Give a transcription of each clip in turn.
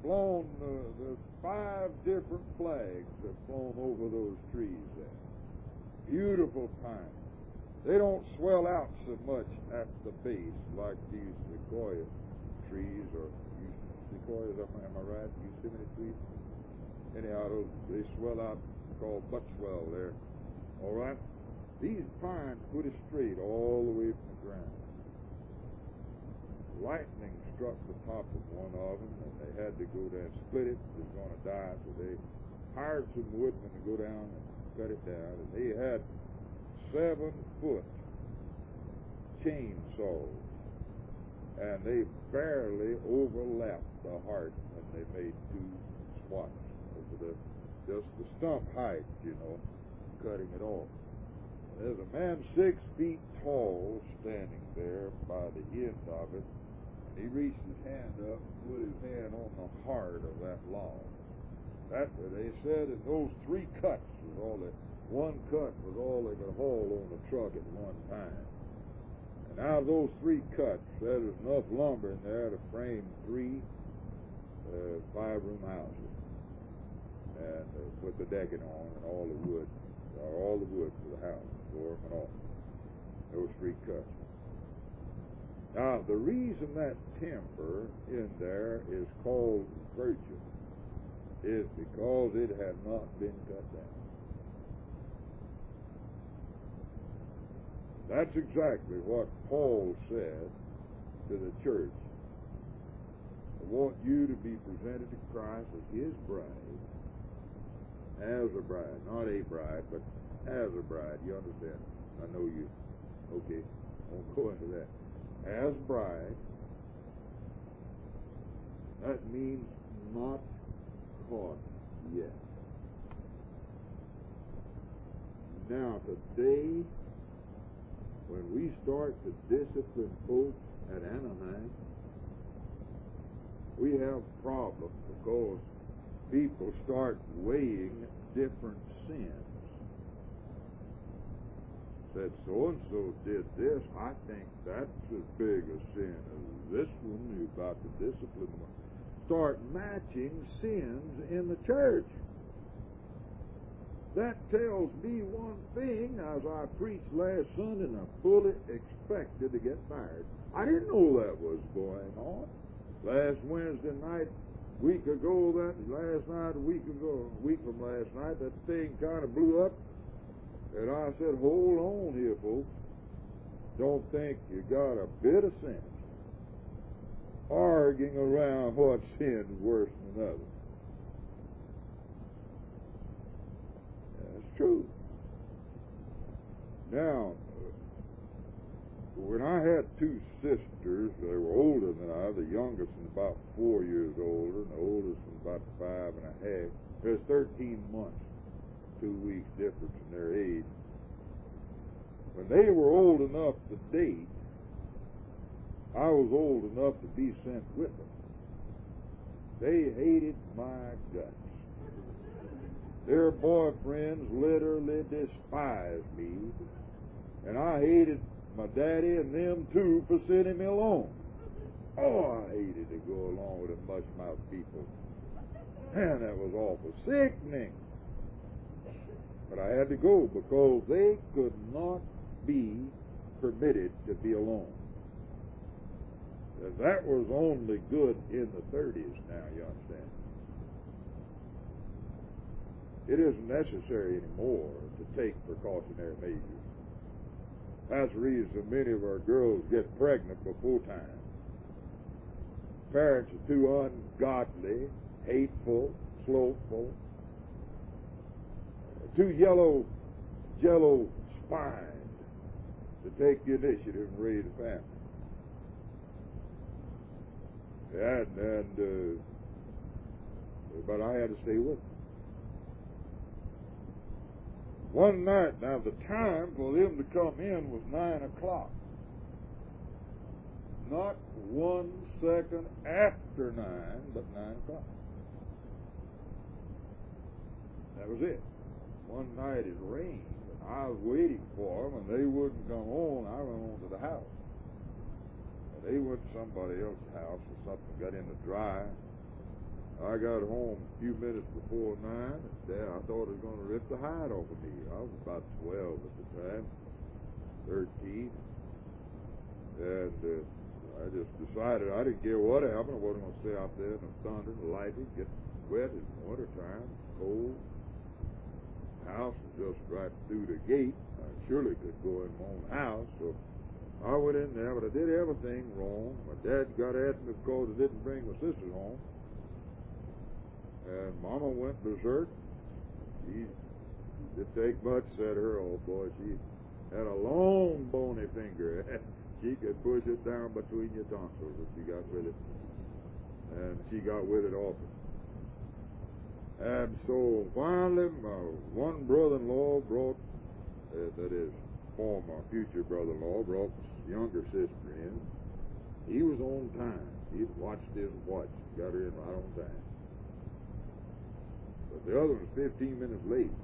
flown the 5 different flags that flown over those trees there. Beautiful pines. They don't swell out so much at the base like these sequoia trees, or sequoias, am I right? Yosemite trees? Anyhow, they swell out, called butt swell there. All right? These pines put it straight all the way from the ground. Lightning struck the top of one of them, and they had to go down and split it. It was going to die, so they hired some woodmen to go down and cut it down, and they had 7-foot chainsaws, and they barely overlapped the heart when they made 2 swats over just the stump height, cutting it off. There's a man 6 feet tall standing there by the end of it, and he reached his hand up and put his hand on the heart of that log. They said in those 3 cuts was all that. 1 cut was all they could haul on the truck at one time. And out of those 3 cuts, there was enough lumber in there to frame 3 5-room houses, and put the decking on and all the wood for the house, floor and all. Those 3 cuts. Now, the reason that timber in there is called virgin is because it had not been cut down. That's exactly what Paul said to the church. I want you to be presented to Christ as his bride, as a bride, not a bride, but as a bride. You understand? I know you. Okay, I won't go into that. As bride, that means not caught yet. Now, today, when we start to discipline folks at Anaheim, we have problems because people start weighing different sins. Said so-and-so did this, I think that's as big a sin as this one. You've got to discipline them. Start matching sins in the church. That tells me one thing, as I preached last Sunday, and I fully expected to get fired. I didn't know that was going on. Last Wednesday night, a week from last night, that thing kind of blew up. And I said, hold on here, folks. Don't think you got a bit of sense arguing around what sin is worse than another. That's true. Now, when I had 2 sisters, they were older than I. The youngest was about 4 years older, and the oldest was about 5 and a half. There's 13 months. 2 weeks difference in their age. When they were old enough to date, I was old enough to be sent with them. They hated my guts. Their boyfriends literally despised me, and I hated my daddy and them too for sending me along. Oh, I hated to go along with them mush-mouth people. Man, that was awful sickening. But I had to go because they could not be permitted to be alone. That was only good in the 30s now, you understand. It isn't necessary anymore to take precautionary measures. That's the reason many of our girls get pregnant before time. Parents are too ungodly, hateful, slothful, too jello spined to take the initiative and raise a family. But I had to stay with them. One night, now the time for them to come in was 9 o'clock. Not 1 second after 9, but 9 o'clock. That was it. One night it rained, and I was waiting for them, and they wouldn't come on. I went on to the house. And they went to somebody else's house, or something got in the dry. I got home a few minutes before 9, and Dad, I thought it was going to rip the hide off of me. I was about 12 at the time, 13. And I just decided I didn't care what happened. I wasn't going to stay out there in the thunder and the lightning, get wet in the wintertime, cold. The house was just right through the gate. I surely could go in my own house, so I went in there, but I did everything wrong. My dad got at me because I didn't bring my sisters home. And Mama went berserk. She didn't take much, said her old boy. She had a long bony finger. She could push it down between your tonsils if she got with it. And she got with it often. And so finally, my one brother-in-law brought, that is, former future brother-in-law, brought his younger sister in. He was on time. He'd watched his watch, got her in right on time. But the other was 15 minutes late.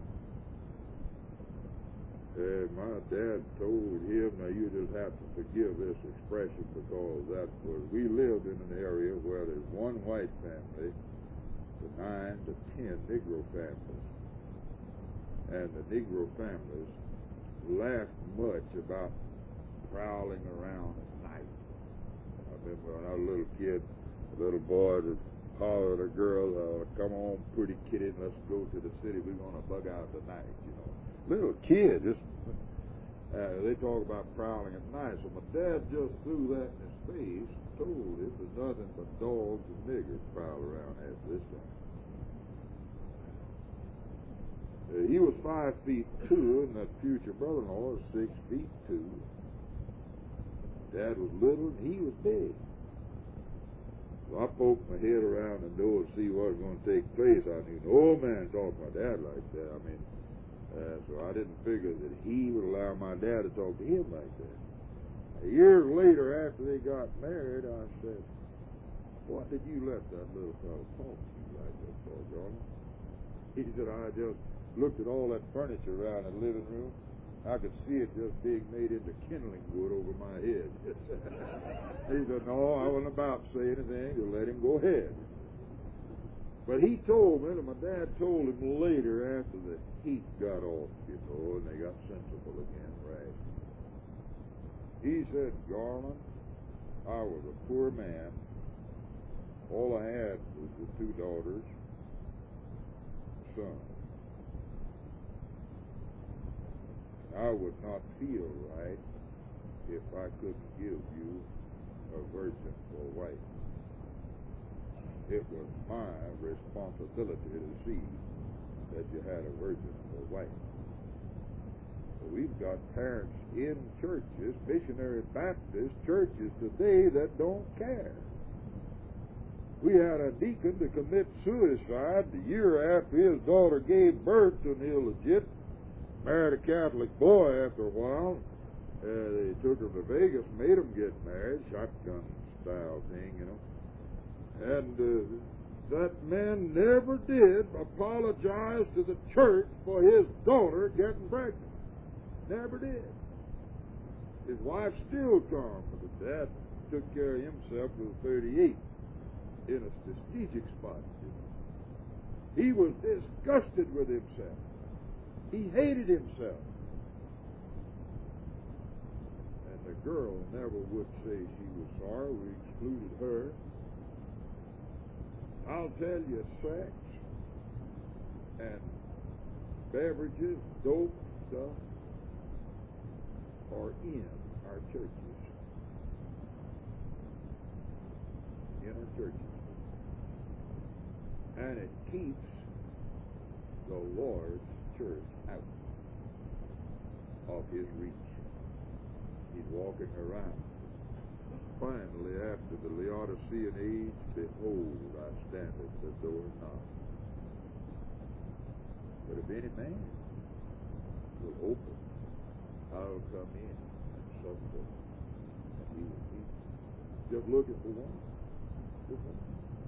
And my dad told him, now you just have to forgive this expression because that was, we lived in an area where there's one white family to 9 to 10 Negro families. And the Negro families laughed much about prowling around at night. I remember when I was a little kid, a little boy would holler at a girl, come on, pretty kitty, let's go to the city. We're going to bug out tonight, you know. Little kid, just they talk about prowling at night. So my dad just threw that in his face, told him there's nothing but dogs and niggers prowl around after this time. He was 5'2", and that future brother-in-law was 6'2". Dad was little, and he was big. So I poked my head around the door to see what was going to take place. I knew no man talked to my dad like that. I mean, so I didn't figure that he would allow my dad to talk to him like that. Years later, after they got married, I said, "What did you let that little fellow talk to you like that for, John?" He said, "I just looked at all that furniture around the living room. I could see it just being made into kindling wood over my head." He said, "No, I wasn't about to say anything. Just let him go ahead." But he told me, and my dad told him later after the heat got off, you know, and they got sensible again, right? He said, "Garland, I was a poor man. All I had was the 2 daughters, son. I would not feel right if I couldn't give you a virgin for a wife. It was my responsibility to see that you had a virgin for a wife." So we've got parents in churches, missionary Baptist churches today that don't care. We had a deacon to commit suicide the year after his daughter gave birth to an illegit. Married a Catholic boy after a while. They took her to Vegas, made him get married, shotgun style thing, you know. And that man never did apologize to the church for his daughter getting pregnant. Never did. His wife still come, but the dad took care of himself with a 38 in a strategic spot. You know. He was disgusted with himself. He hated himself. And the girl never would say she was sorry we excluded her. I'll tell you, sex and beverages, dope stuff are in our churches. In our churches. And it keeps the Lord's church out of his reach. He's walking around. Finally, after the Laodicean age, behold, I stand at the door and knock. But if any man will open, I'll come in and sup with him, and he will eat. Just looking for one. Just one.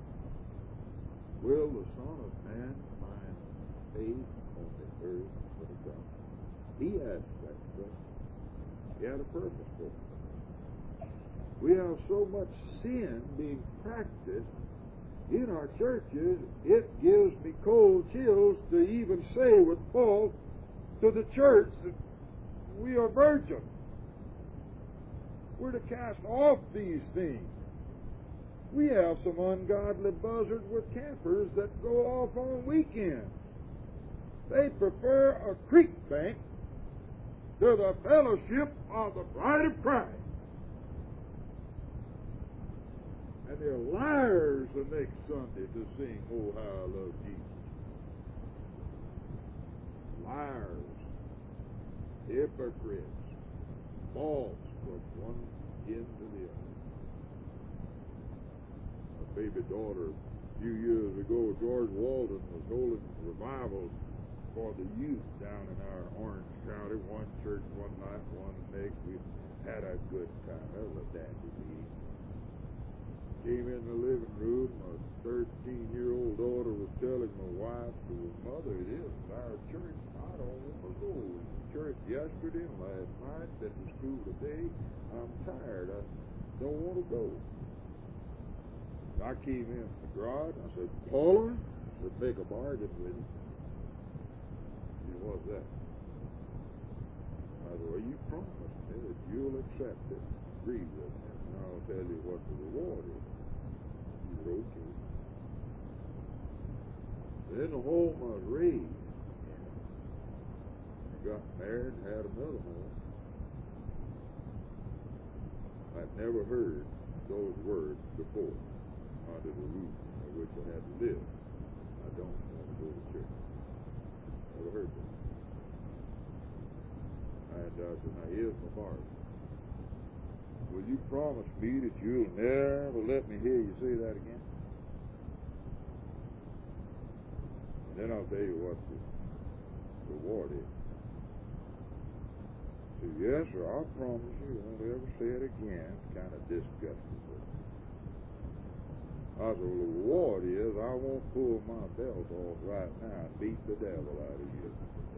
Will the Son of Man find faith on the earth when he comes? He asked that question. He had a purpose for it. We have so much sin being practiced in our churches, it gives me cold chills to even say with Paul to the church that we are virgins. We're to cast off these things. We have some ungodly buzzards with campers that go off on weekends. They prefer a creek bank to the fellowship of the bride of Christ. And they're liars the next Sunday to sing, "Oh, how I love Jesus." Liars, hypocrites, false from one end to the other. My baby daughter, a few years ago, George Walden was holding revivals for the youth down in our Orange County. One church one night, one next. We had a good time. That was a dandy meeting. Came in the living room. My 13-year-old daughter was telling my wife, "Mother, it is our church. I don't want to go. It was church yesterday and last night. At the school today. I'm tired. I don't want to go." I came in the garage. I said, "Paula, let's make a bargain with you." What's that? I said, "Well, you promised me that you'll accept it, agree with me, and I'll tell you what the reward is." He said, "Okay." Then the home I was raised, I got married and had another home. I'd never heard those words before under the roof in which I had to live. I don't want to go to church. Never heard that. And I said, "Now here's my bargain. Will you promise me that you'll never let me hear you say that again? And then I'll tell you what the reward is." He said, "Yes, sir, I'll promise you won't ever say it again." Kind of disgusted with it. I said, "Well, the reward is I won't pull my belt off right now and beat the devil out of you.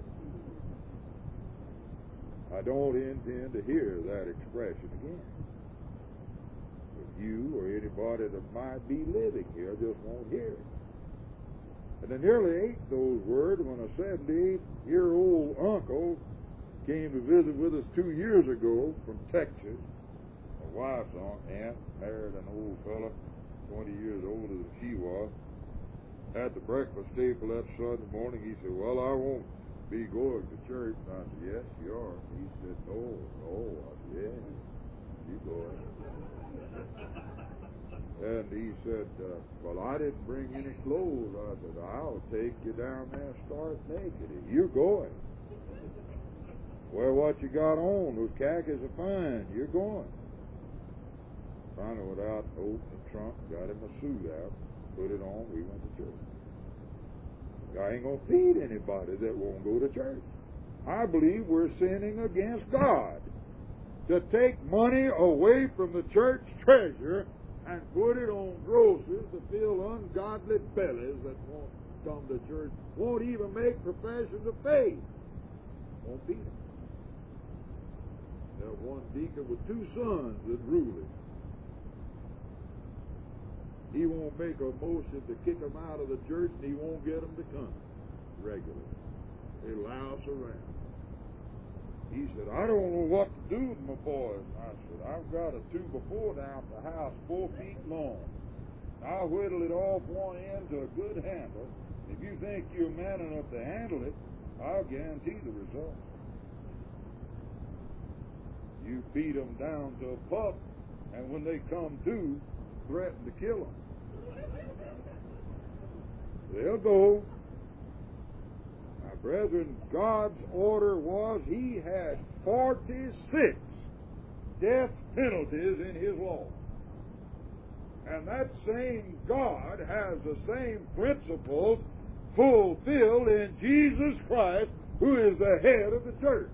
I don't intend to hear that expression again. If you or anybody that might be living here just won't hear it." And I nearly ate those words when a 78-year-old uncle came to visit with us 2 years ago from Texas. My wife's aunt married an old fella 20 years older than she was. At the breakfast table that Sunday morning, he said, "Well, I won't be going to church." And I said, "Yes, you are." He said, No. I said, "Yeah, you going." And he said, "Well, I didn't bring any clothes." I said, "I'll take you down there and start naked. You going. Wear what you got on. Those khakis are fine. You're going." Finally went out, opened the trunk, got him a suit out, put it on, we went to church. I ain't going to feed anybody that won't go to church. I believe we're sinning against God to take money away from the church treasure and put it on grocers to fill ungodly bellies that won't come to church, won't even make professions of faith. Won't feed them. There's one deacon with 2 sons that rule him. He won't make a motion to kick them out of the church, and he won't get them to come regularly. They louse around. He said, "I don't know what to do with my boys." And I said, "I've got a 2x4 down at the house, 4 feet long. I'll whittle it off one end to a good handle. If you think you're man enough to handle it, I'll guarantee the result. You beat them down to a pup, and when they come to, threaten to kill them. They'll go." Now, brethren, God's order was he had 46 death penalties in his law. And that same God has the same principles fulfilled in Jesus Christ, who is the head of the church.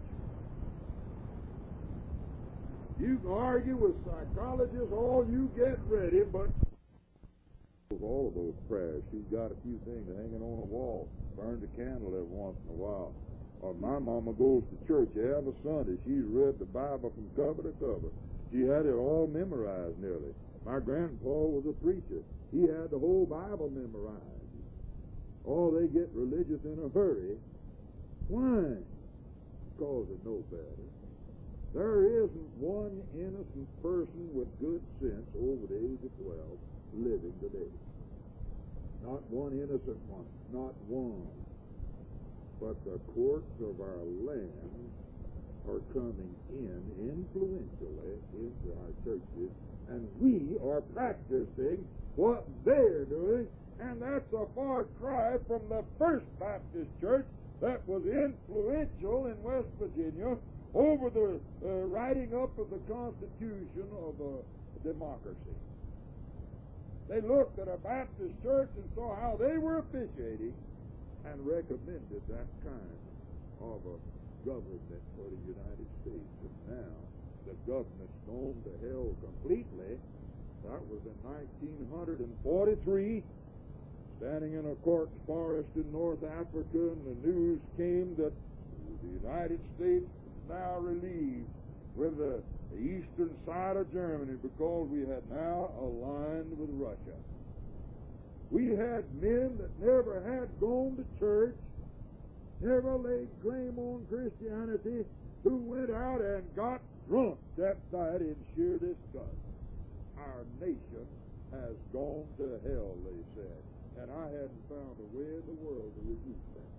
You can argue with psychologists all you get ready, but all of those prayers, she's got a few things hanging on the wall. Burns a candle every once in a while. Or my mama goes to church every Sunday. She's read the Bible from cover to cover. She had it all memorized nearly. My grandpa was a preacher. He had the whole Bible memorized. Oh, they get religious in a hurry. Why? Because they know better. There isn't one innocent person with good sense over the age of 12 living today. Not one innocent one. Not one. But the courts of our land are coming in influentially into our churches, and we are practicing what they're doing, and that's a far cry from the First Baptist Church that was influential in West Virginia over the writing up of the Constitution of democracy. They looked at a Baptist church and saw how they were officiating and recommended that kind of a government for the United States. And now the government's gone to hell completely. That was in 1943, standing in a cork forest in North Africa, and the news came that the United States is now relieved with the eastern side of Germany because we had now aligned with Russia. We had men that never had gone to church, never laid claim on Christianity, who went out and got drunk that night in sheer disgust. Our nation has gone to hell, they said, and I hadn't found a way in the world to reduce that.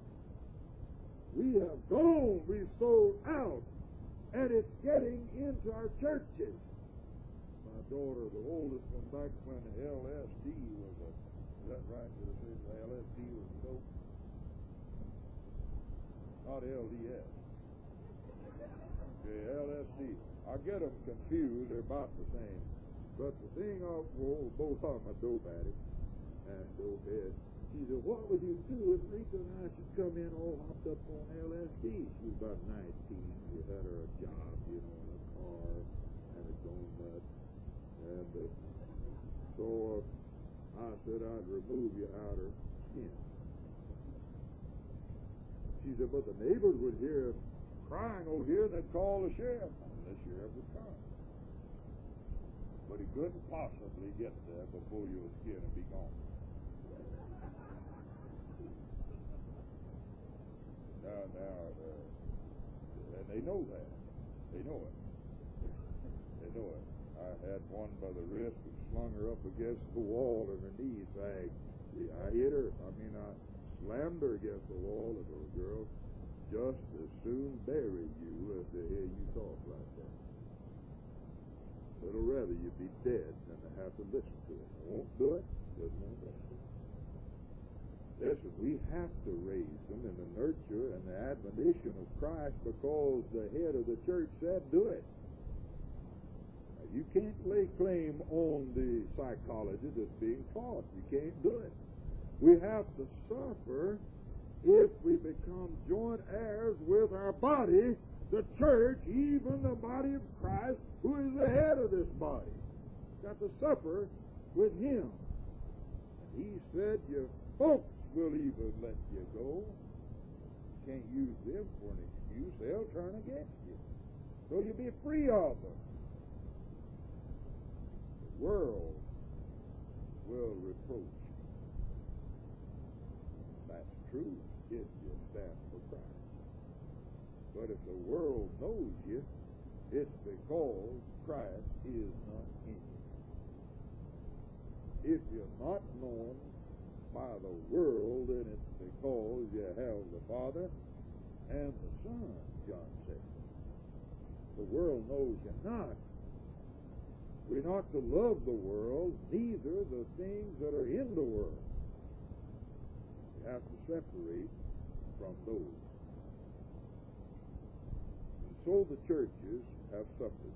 We have gone, we've sold out, and it's getting into our churches. My daughter, the oldest one, back when LSD was is that right? Did I say the LSD was dope? Not LDS. Okay, LSD. I get them confused. They're about the same. But the thing of, well, both of them are dope addicts and dope heads. She said, what would you do if Rita and I should come in all hopped up on LSD? She was about 19. We had her a job, in a car, and a donut. And so I said I'd remove your outer skin. She said, but the neighbors would hear crying over here, and they'd call the sheriff. And the sheriff would come. But he couldn't possibly get there before your skin would be gone. And they know that. They know it. They know it. I had one by the wrist and slung her up against the wall, and her knees sagged. I hit her. I slammed her against the wall, and the girl just as soon bury you as to hear you talk like that. Little rather you be dead than to have to listen to it. I won't do it. Just won't do it. Listen, we have to raise them in the nurture and the admonition of Christ because the head of the church said do it. Now, you can't lay claim on the psychology that's being taught. You can't do it. We have to suffer if we become joint heirs with our body, the church, even the body of Christ, who is the head of this body. Got to suffer with him. And he said, your folks will even let you go. Can't use them for an excuse. They'll turn against you. So you'll be free of them. The world will reproach you. That's true if you stand for Christ. But if the world knows you, it's because Christ is not in you. If you're not known by the world, then it's because you have the Father and the Son, John said. The world knows you're not. We're not to love the world, neither the things that are in the world. You have to separate from those. And so the churches have suffered.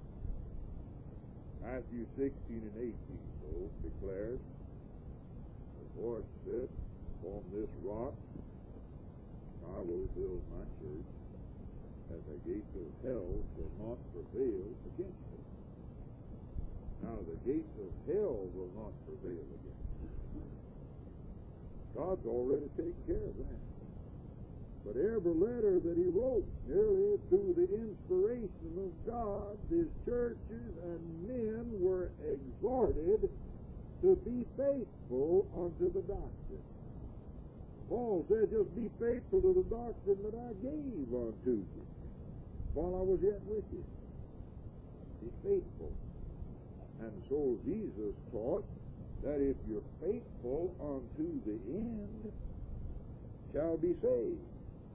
Matthew 16 and 18, though, declares, the Lord said, upon this rock I will build my church, and the gates of hell shall not prevail against it. Now the gates of hell will not prevail against it. God's already taken care of that. But every letter that he wrote, nearly through the inspiration of God, his churches and men were exhorted to be faithful unto the doctrine. Paul said, just be faithful to the doctrine that I gave unto you while I was yet with you. Be faithful. And so Jesus taught that if you're faithful unto the end, shall be saved.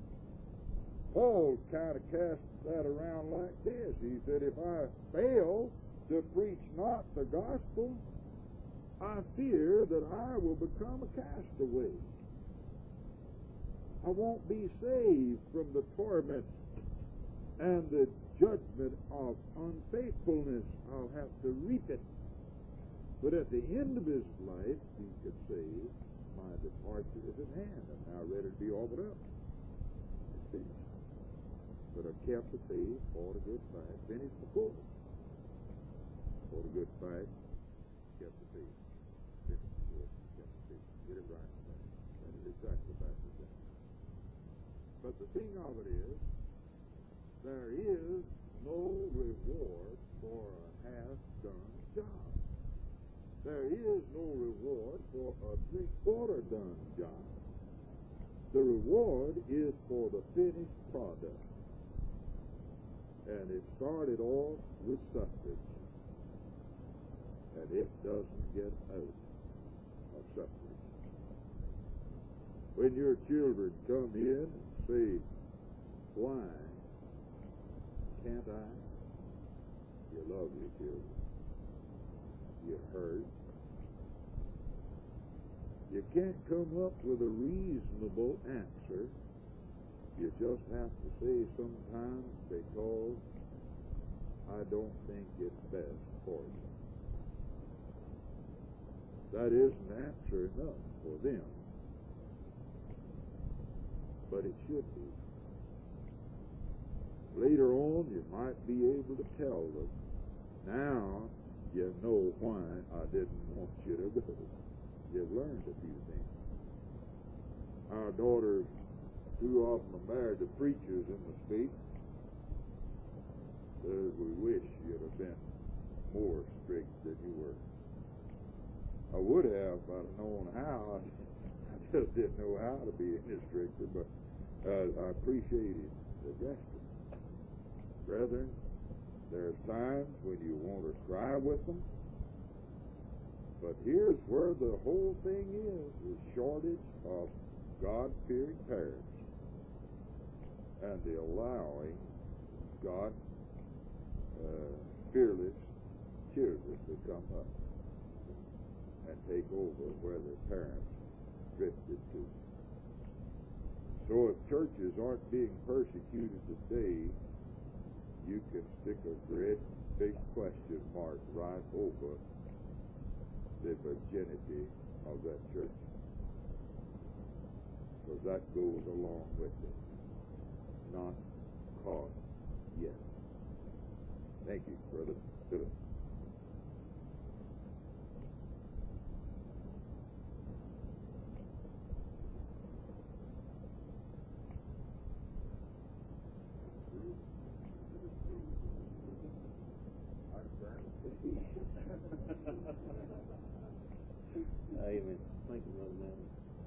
Paul kind of cast that around like this. He said, if I fail to preach not the gospel, I fear that I will become a castaway. I won't be saved from the torment and the judgment of unfaithfulness. I'll have to reap it. But at the end of his life, he could say, my departure is at hand. I'm now ready to be offered up. It's finished. But I kept the faith, fought a good fight, finished the course. Fought a good fight, kept the faith, finished the course, kept the faith. Get it right. That is exactly about the thing. But the thing of it is, there is no reward for a half-done job. There is no reward for a three-quarter done job. The reward is for the finished product. And it started off with suffrage. And it doesn't get out of suffrage. When your children come in and say, why can't I? You love your children. You hurt. You can't come up with a reasonable answer. You just have to say sometimes, because I don't think it's best for you. That isn't answer enough for them. But it should be. Later on, you might be able to tell them, now you know why I didn't want you to go. You've learned a few things. Our daughters, two of them are married to preachers in the state. Says, we wish you'd have been more strict than you were. I would have, if I'd known how. I just didn't know how to be any stricter, but I appreciated the gesture. Brethren, there's times when you want to cry with them, but here's where the whole thing is shortage of God-fearing parents and the allowing God-fearless children to come up and take over where their parents drifted to. So if churches aren't being persecuted today, you can stick a great big question mark right over the virginity of that church. Because that goes along with it. Not caught yet. Thank you, Brother Philip. Amen. Thank you, Brother Manning.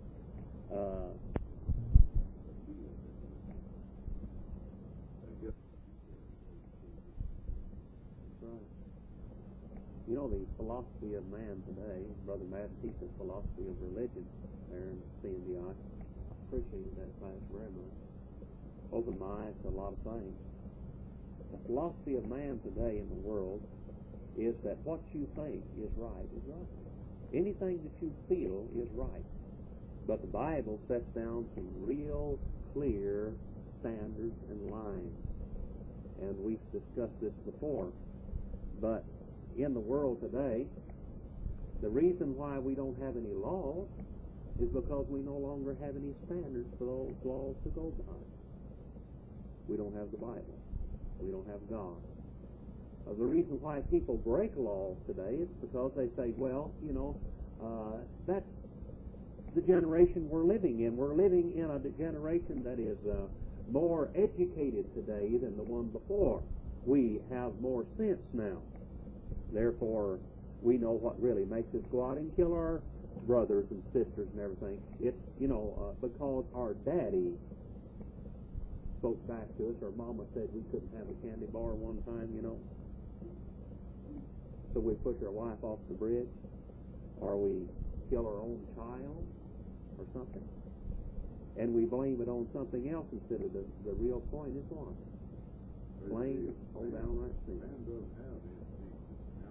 Right. You know, the philosophy of man today, Brother Matt teaches philosophy of religion there in CNDI. I appreciate that class very much. Opened my eyes to a lot of things. The philosophy of man today in the world is that what you think is right is right. Anything that you feel is right. But the Bible sets down some real clear standards and lines. And we've discussed this before. But in the world today, the reason why we don't have any laws is because we no longer have any standards for those laws to go by. We don't have the Bible. We don't have God. The reason why people break laws today is because they say, well, you know, that's the generation we're living in. We're living in a generation that is more educated today than the one before. We have more sense now. Therefore, we know what really makes us go out and kill our brothers and sisters and everything. It's, because our daddy spoke back to us, or mama said we couldn't have a candy bar one time, So we push our wife off the bridge, or we kill our own child, or something. And we blame it on something else instead of the real point is what? Blame on downright sin. Man doesn't have instinct.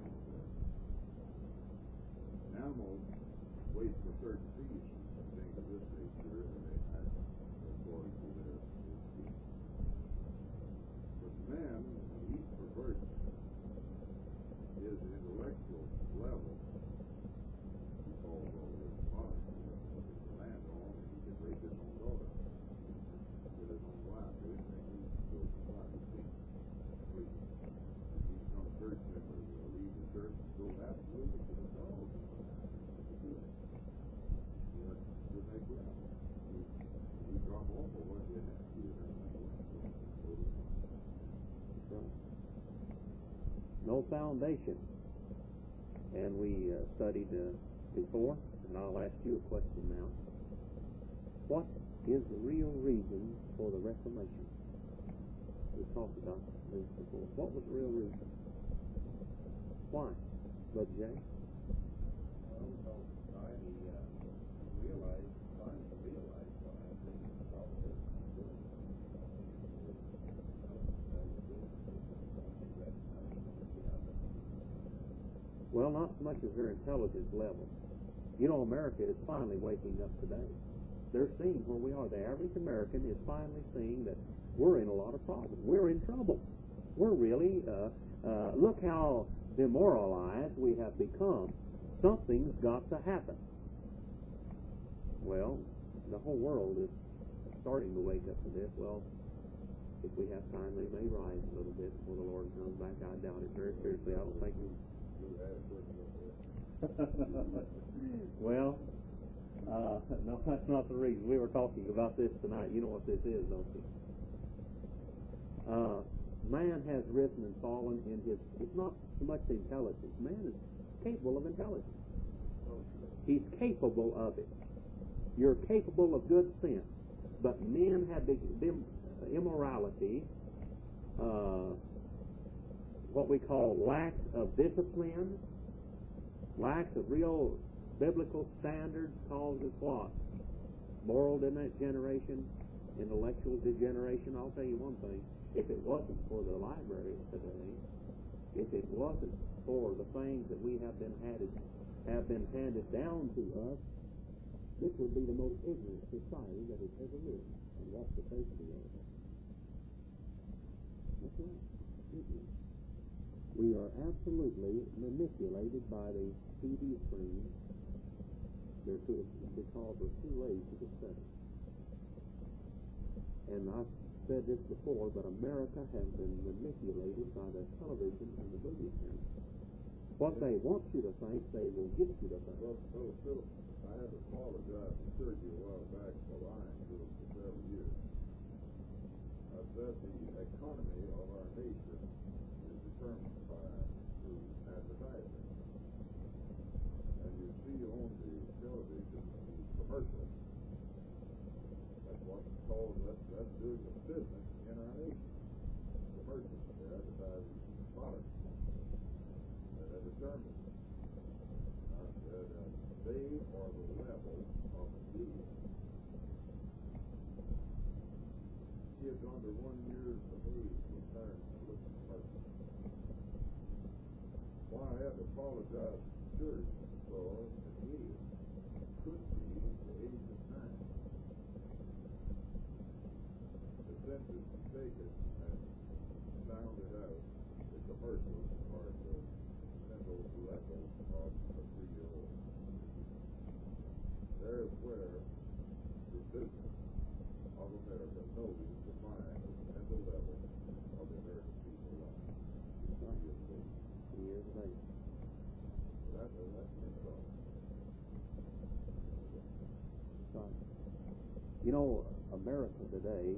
Animals wait for certain seasons and things of this nature, and they act according to their instinct. But man, he's perverted. His intellectual level, he calls all his body, his land on, and he can raise his own daughter, with his own wife, anything he will try to think. He comes to church and leave the church and go absolutely to the dog. We drop off of what we have to. No foundation. And we studied before, and I'll ask you a question now. What is the real reason for the Reformation? We talked about this before. What was the real reason? Why? Brother Jay? Well, because society finally realized what I think about this. Well, not so much as their intelligence level. America is finally waking up today. They're seeing where we are. The average American is finally seeing that we're in a lot of problems. We're in trouble. We're really, look how demoralized we have become. Something's got to happen. Well, the whole world is starting to wake up to this. Well, if we have time, they may rise a little bit before the Lord comes back. I doubt it very seriously. I don't think Well, no, that's not the reason. We were talking about this tonight. You know what this is, don't you? Man has risen and fallen in his... It's not so much the intelligence. Man is capable of intelligence. He's capable of it. You're capable of good sense. But men have immorality, what we call lack of discipline, lack of real biblical standards causes what? Moral degeneration, intellectual degeneration. I'll tell you one thing. If it wasn't for the libraries today, if it wasn't for the things that we have been handed down to us, this would be the most ignorant society that has ever lived and walked the face of the earth. That's right. Ignorant. We are absolutely manipulated by the TV screen. Because we're too lazy to study. And I've said this before, but America has been manipulated by the television and the movie channel. What they want you to think, they will get you to think. Well, Philip, I had to apologize to Sergey a while back for lying to him for several years. I said the economy of our nation is determined through advertising. And you see on the television the commercials. That's what's called, that's doing the business in our nation. Commercials, they're advertising products. They're determined. I said they are the level of being. Kids under 1 year of age will turn and look at commercials. Why I had to apologize to the church because the age could be the age of 9. The census is taken and sounded out the commercials are the mental level of a 3-year-old. There's where the business of America knows the mind, the mental level of the American people life. 3 years of age. 3 years of age. That's an insult. You know, America today,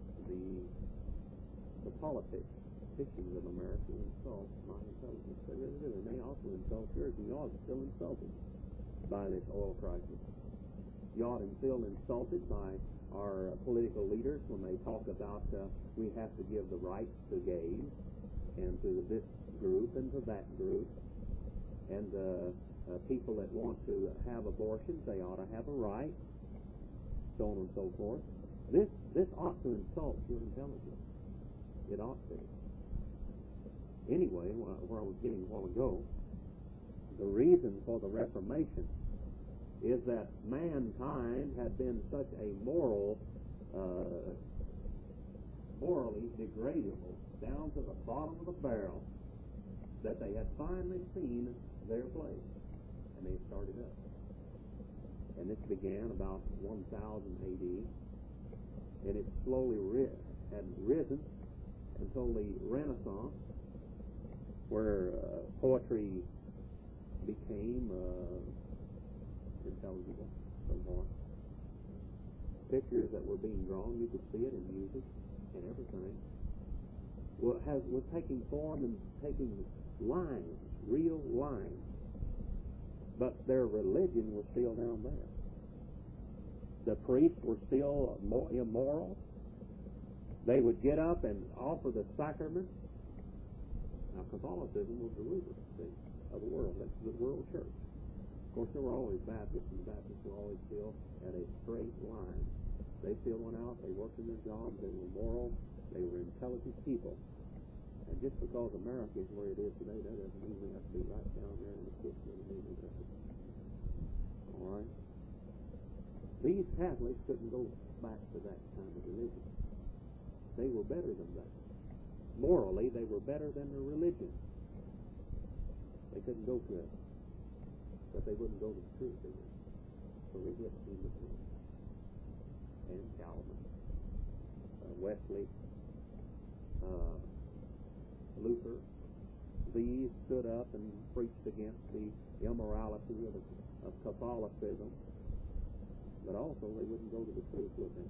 the politics, officials of America insult my intelligence. They really do. And they also insult yours, and you ought to feel insulted by this oil crisis. You ought to feel insulted by our political leaders when they talk about we have to give the rights to gays and to this group and to that group, and people that want to have abortions, they ought to have a right, so on and so forth. This ought to insult your intelligence. It ought to. Anyway, where I was getting a while ago, the reason for the Reformation is that mankind had been such a morally degradable, down to the bottom of the barrel, that they had finally seen their place, and they started up. And this began about 1000 AD, and it slowly had risen until the Renaissance, where poetry became intelligible somewhat. Pictures that were being drawn, you could see it in music and everything, was taking form and taking lines, real lines. But their religion was still down there. The priests were still immoral. They would get up and offer the sacrament. Now, Catholicism was the ruler of the world. That's the world church. Of course, there were always Baptists, and the Baptists were always still at a straight line. They still went out, they worked in their jobs, they were moral, they were intelligent people. And just because America is where it is today, that doesn't mean we have to be right down there in the kitchen of the New Testament. All right? These Catholics couldn't go back to that kind of religion. They were better than that. Morally, they were better than their religion. They couldn't go to it. But they wouldn't go to the truth either. So they hit England and Calvin, Wesley, Luther. These stood up and preached against the immorality of Catholicism, but also they wouldn't go to the truth with them.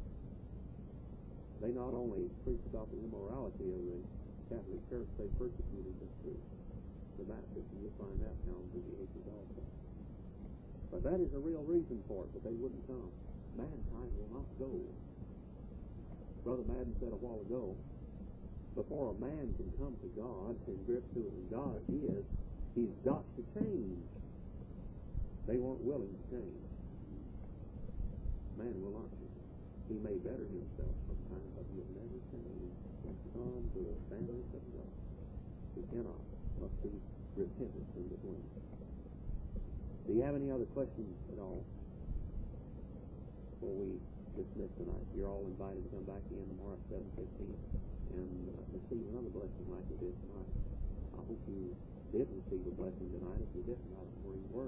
They not only preached about the immorality of the Catholic Church, they persecuted the truth. The Baptists, and you'll find that now in the ages also. But that is a real reason for it, but they wouldn't come. Mankind will not go. Brother Madden said a while ago, before a man can come to God and grip to who God is, he's got to change. They weren't willing to change. Man will not change. He may better himself sometimes, but he will never change and come to the standards of God. He cannot. Must be repentance in between. Do you have any other questions at all before we dismiss tonight? You're all invited to come back in tomorrow at 7:15 and receive another blessing like you did tonight. I hope you did receive a blessing tonight. If you didn't, I don't know where you were.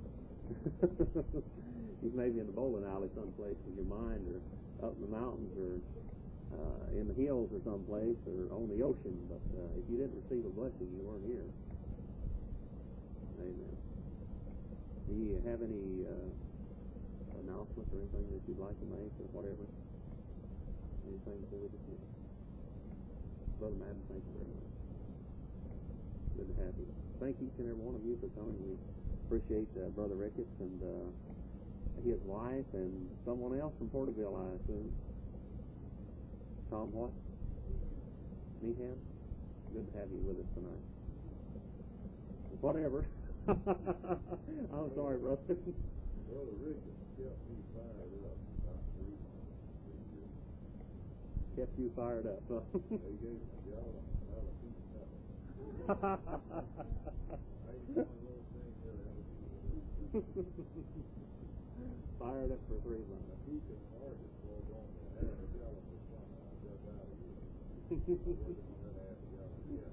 You may be in the bowling alley someplace with your mind, or up in the mountains, or in the hills or someplace, or on the ocean, but if you didn't receive a blessing, you weren't here. Amen. Do you have any announcements or anything that you'd like to make, or whatever? Anything before we dismiss? Brother Madden, thank you very much. Good to have you. Thank each and every one of you for coming. We appreciate Brother Ricketts and his wife and someone else from Porterville, I assume. Tom what? Meehan? Good to have you with us tonight. Whatever. I'm sorry, brother. Brother Ricketts kept me fired up about 3 years. Kept you fired up, huh? They gave me a gallon out of peach milk. I ain't one of those things that ever Fired up for 3 months. He can market was on the half a gallon or something. I just out of here. I'm working on that half a gallon again.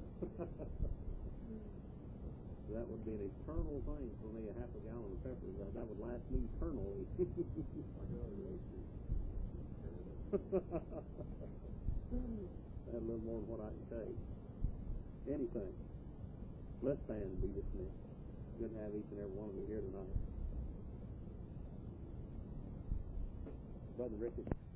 That would be an eternal thing for me, a half a gallon of peppers. That would last me eternally. I got a roasted. That's a little more than what I can take. Anything. Let's stand and be dismissed. Good to have each and every one of you here tonight. Brother Ricketts